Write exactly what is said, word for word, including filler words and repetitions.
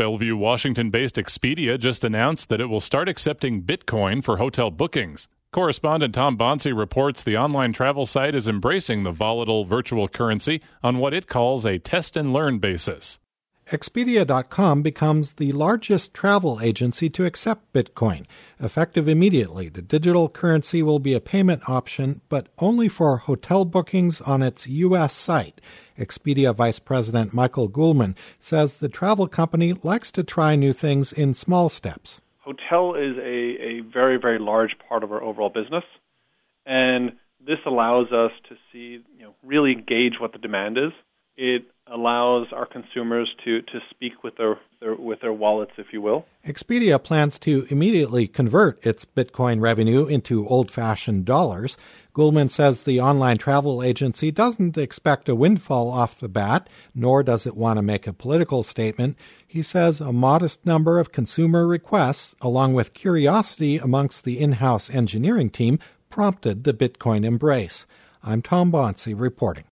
Bellevue, Washington-based Expedia just announced that it will start accepting Bitcoin for hotel bookings. Correspondent Tom Bonsi reports the online travel site is embracing the volatile virtual currency on what it calls a test-and-learn basis. Expedia dot com becomes the largest travel agency to accept Bitcoin. Effective immediately, the digital currency will be a payment option, but only for hotel bookings on its U S site. Expedia Vice President Michael Goulman says the travel company likes to try new things in small steps. Hotel is a, a very, very large part of our overall business, and this allows us to see, you know, really gauge what the demand is. It allows our consumers to, to speak with their, their with their wallets, if you will. Expedia plans to immediately convert its Bitcoin revenue into old-fashioned dollars. Goulman says the online travel agency doesn't expect a windfall off the bat, nor does it want to make a political statement. He says a modest number of consumer requests, along with curiosity amongst the in-house engineering team, prompted the Bitcoin embrace. I'm Tom Bonsi reporting.